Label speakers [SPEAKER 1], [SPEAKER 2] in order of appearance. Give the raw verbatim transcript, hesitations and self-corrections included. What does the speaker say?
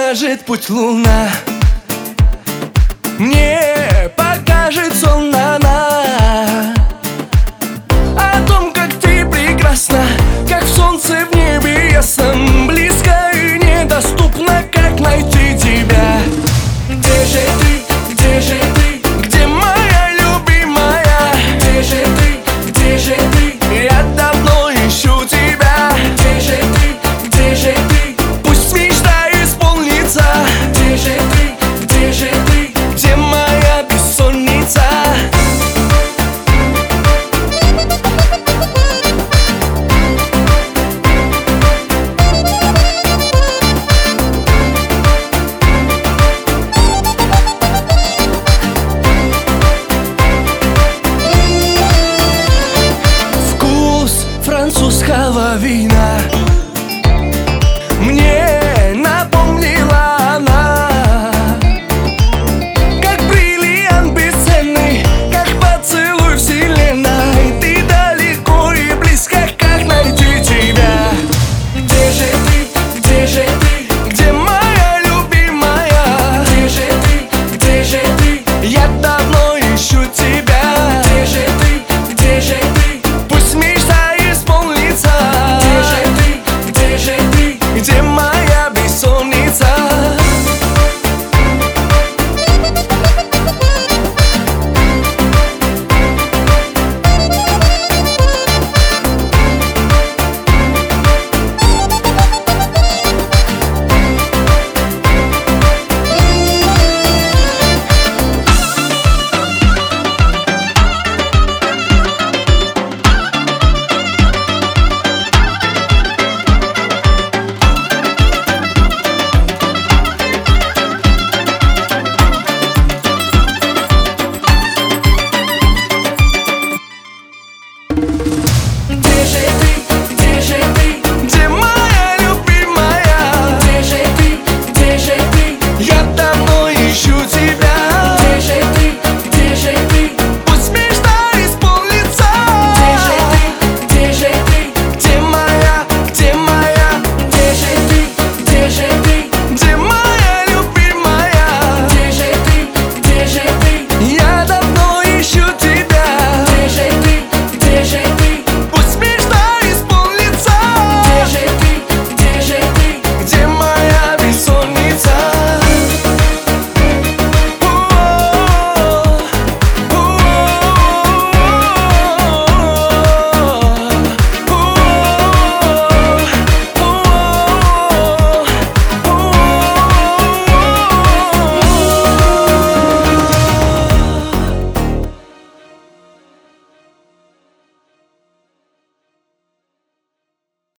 [SPEAKER 1] укажет путь луна, мне покажет сон она о том, как ты прекрасна, как солнце в небе ясном, близко и недоступно, как найти тебя. Где же ты, где же ты, где моя любимая? Где же ты, где же ты, я давно ищу тебя. Где же ты, где же ты, пусть мечта исполнится. Где же ты, где же ты, где моя бессонница? Французского вина